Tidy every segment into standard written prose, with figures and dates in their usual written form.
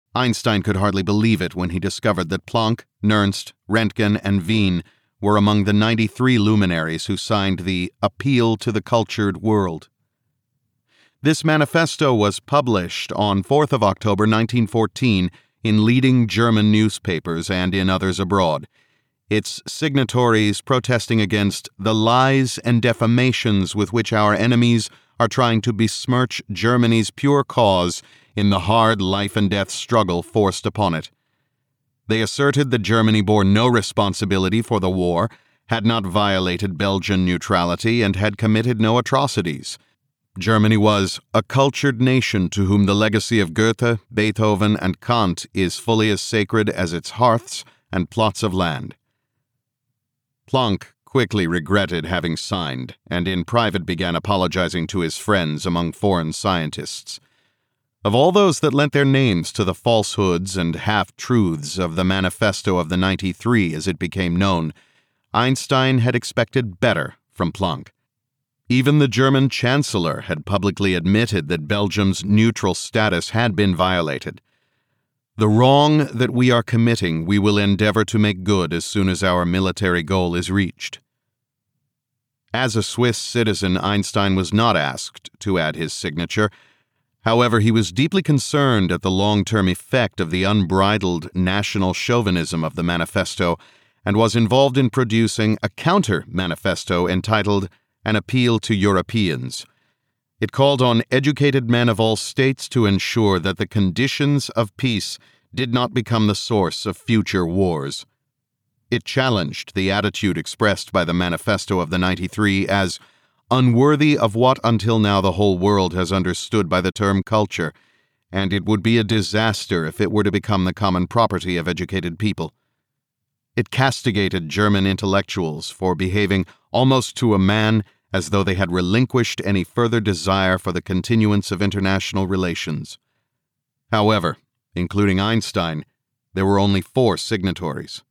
Einstein could hardly believe it when he discovered that Planck, Nernst, Röntgen, and Wien were among the 93 luminaries who signed the Appeal to the Cultured World. This manifesto was published on 4th of October 1914 in leading German newspapers and in others abroad, its signatories protesting against the lies and defamations with which our enemies are trying to besmirch Germany's pure cause in the hard life-and-death struggle forced upon it. They asserted that Germany bore no responsibility for the war, had not violated Belgian neutrality, and had committed no atrocities. Germany was a cultured nation to whom the legacy of Goethe, Beethoven, and Kant is fully as sacred as its hearths and plots of land. Planck quickly regretted having signed, and in private began apologizing to his friends among foreign scientists. Of all those that lent their names to the falsehoods and half-truths of the Manifesto of the 93 as it became known, Einstein had expected better from Planck. Even the German Chancellor had publicly admitted that Belgium's neutral status had been violated. The wrong that we are committing we will endeavor to make good as soon as our military goal is reached. As a Swiss citizen, Einstein was not asked to add his signature. However, he was deeply concerned at the long-term effect of the unbridled national chauvinism of the manifesto and was involved in producing a counter-manifesto entitled An Appeal to Europeans. It called on educated men of all states to ensure that the conditions of peace did not become the source of future wars. It challenged the attitude expressed by the Manifesto of the 93 as unworthy of what until now the whole world has understood by the term culture, and it would be a disaster if it were to become the common property of educated people. It castigated German intellectuals for behaving almost to a man as though they had relinquished any further desire for the continuance of international relations. However, including Einstein, there were only 4 signatories.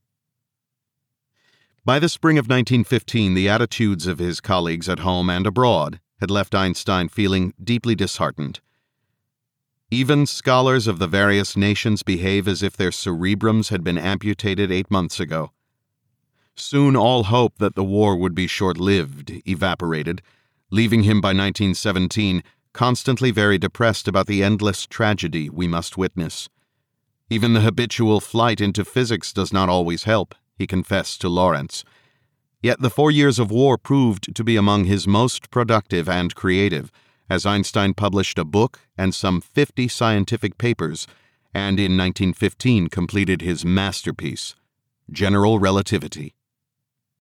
By the spring of 1915, the attitudes of his colleagues at home and abroad had left Einstein feeling deeply disheartened. Even scholars of the various nations behave as if their cerebrums had been amputated 8 months ago. Soon all hope that the war would be short-lived evaporated, leaving him by 1917 constantly very depressed about the endless tragedy we must witness. Even the habitual flight into physics does not always help, he confessed to Lawrence. Yet the 4 years of war proved to be among his most productive and creative, as Einstein published a book and some 50 scientific papers, and in 1915 completed his masterpiece, General Relativity.